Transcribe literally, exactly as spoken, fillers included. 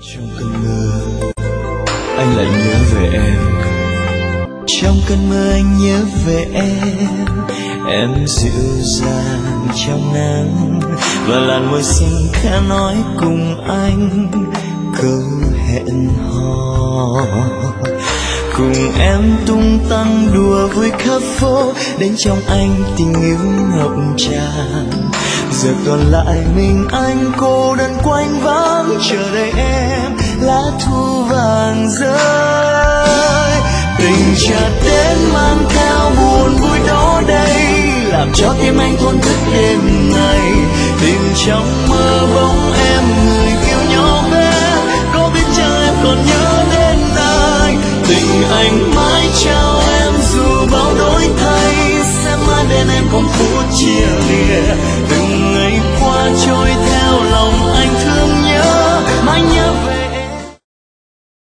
Trong cơn mưa anh lại nhớ về em, trong cơn mưa anh nhớ về em. Em dịu dàng trong nắng và làn môi xinh khẽ nói cùng anh câu hẹn hò. Cùng em tung tăng đùa vui khắp phố, đến trong anh tình yêu ngập tràn. Giờ còn lại mình anh cô đơn quanh vắng, chờ đợi em lá thu vàng rơi. Tình chợt đến mang theo buồn vui đó đây, làm cho tim anh thổn thức đêm ngày. Tìm trong mơ bóng em người yêu nhỏ bé, có biết chăng em còn nhớ đến ai. Tình anh mãi trao em dù bao đổi thay, sẽ mãi bên em không phút chia